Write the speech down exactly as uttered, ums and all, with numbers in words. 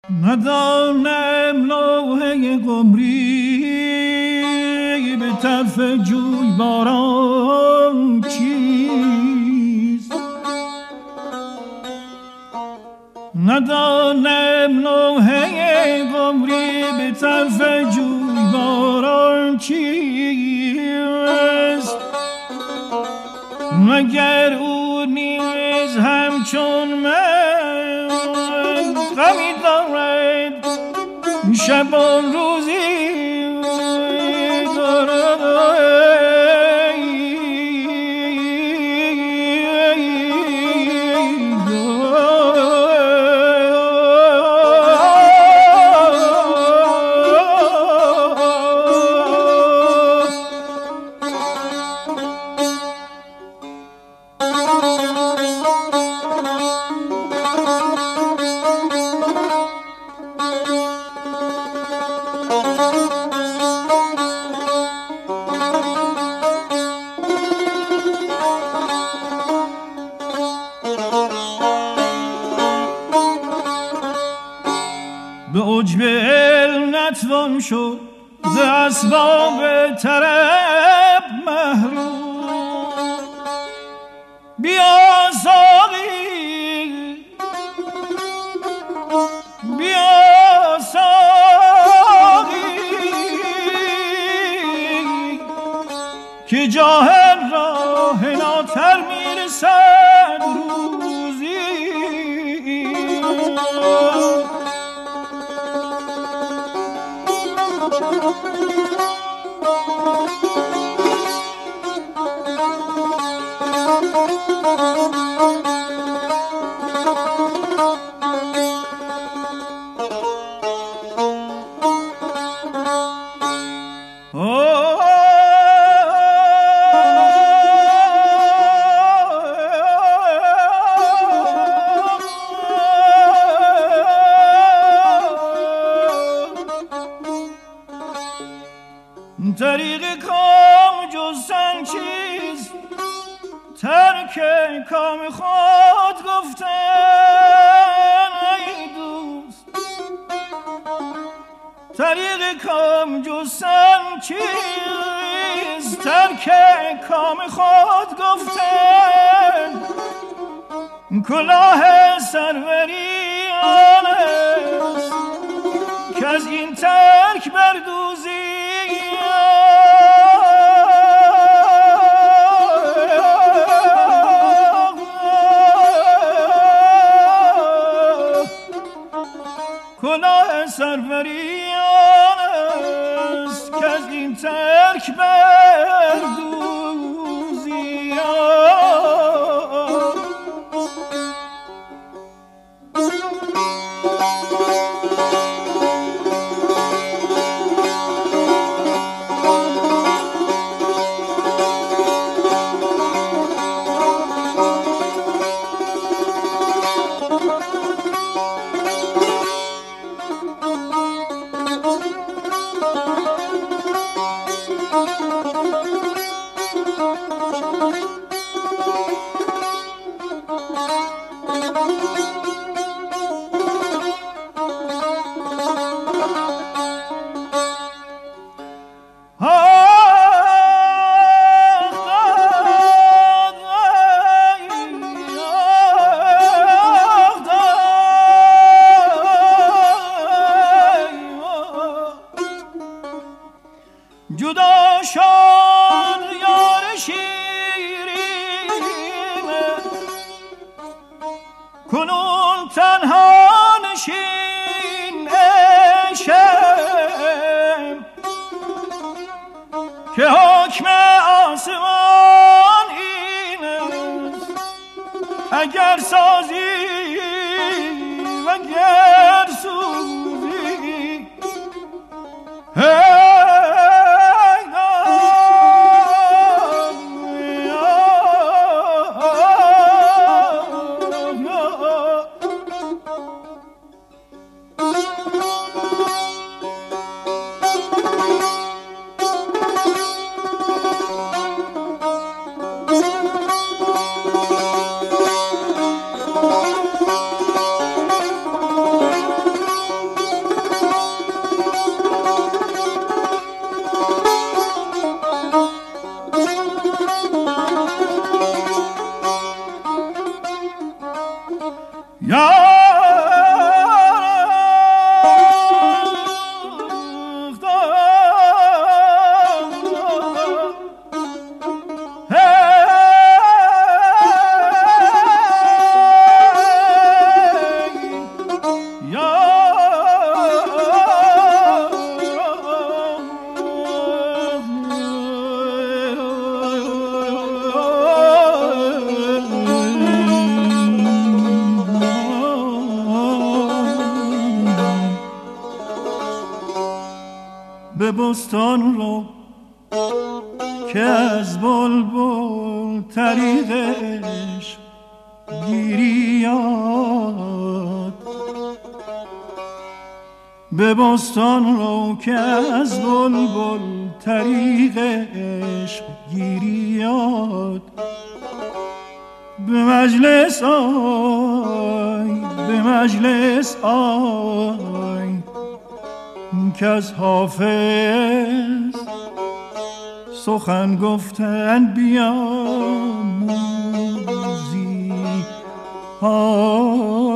ندانم لوحه قمری به طرف جوی باران چیست، ندانم لوحه قمری به طرف جوی باران چیست، مگر او نیز همچون من غمی دارد شبان روزی دارد. به عجب علم نتوان شد ز اسباب طرب محروم. بیا ساقی بیا ساقی که جاهل را حناتر میرسد روزی. طریق کام جستن چیست، ترک کام خود گفتن ای دوست. طریق کام جستن چیست، ترک کام خود گفتن. کلاه سروری آن است که از این ترک بردوزی. کلاه سروری آن است که از این ترک بردوزی. به بستان رو که از بلبل طریق عشق گیریاد. به بستان رو که از بلبل طریق عشق گیریاد. به مجلس آی به مجلس آی که از حافظ سخن گفتن بیاموزی. آی